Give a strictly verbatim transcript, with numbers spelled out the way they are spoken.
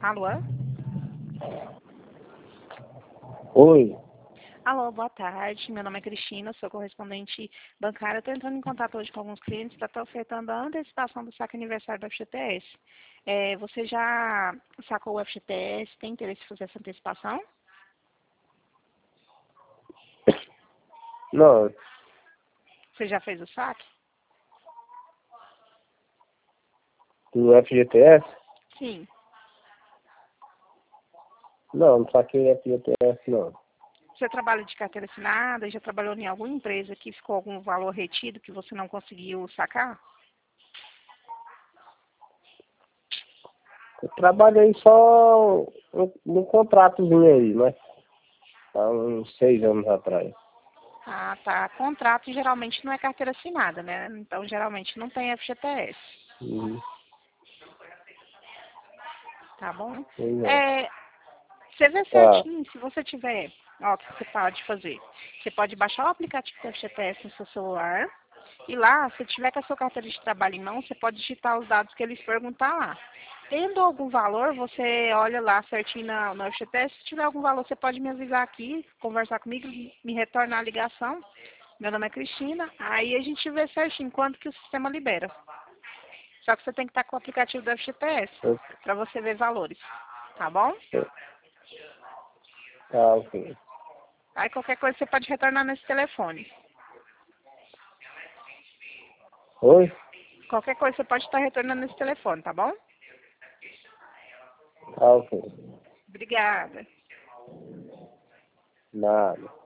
Alô? Oi. Alô, boa tarde. Meu nome é Cristina, sou correspondente bancária. Estou entrando em contato hoje com alguns clientes para estar ofertando a antecipação do saque aniversário do F G T S. É, você já sacou o F G T S? Tem interesse em fazer essa antecipação? Não, Você já fez o saque? do F G T S? Sim. Não, não saquei F G T S não. Você trabalha de carteira assinada? Já trabalhou em alguma empresa que ficou algum valor retido que você não conseguiu sacar? Eu trabalhei só no, no contratozinho aí, né? Há uns seis anos atrás. Ah, tá. Contrato geralmente não é carteira assinada, né? Então geralmente não tem F G T S. Uhum. Tá bom? Pois é. É, você vê Ah, certinho, se você tiver, ó, o que você pode fazer? Você pode baixar o aplicativo do F G T S no seu celular e lá, se tiver com a sua carteira de trabalho em mão, você pode digitar os dados que eles perguntar lá. Tendo algum valor, você olha lá certinho na, no F G T S, se tiver algum valor, você pode me avisar aqui, conversar comigo, me retornar a ligação. Meu nome é Cristina, aí a gente vê certinho quanto que o sistema libera. Só que você tem que estar com o aplicativo do F G T S eu, para você ver valores, tá bom? eu, ah, ok. Aí qualquer coisa você pode retornar nesse telefone. Oi? Qualquer coisa você pode estar retornando nesse telefone, tá bom? Ah, ok. Obrigada. Nada.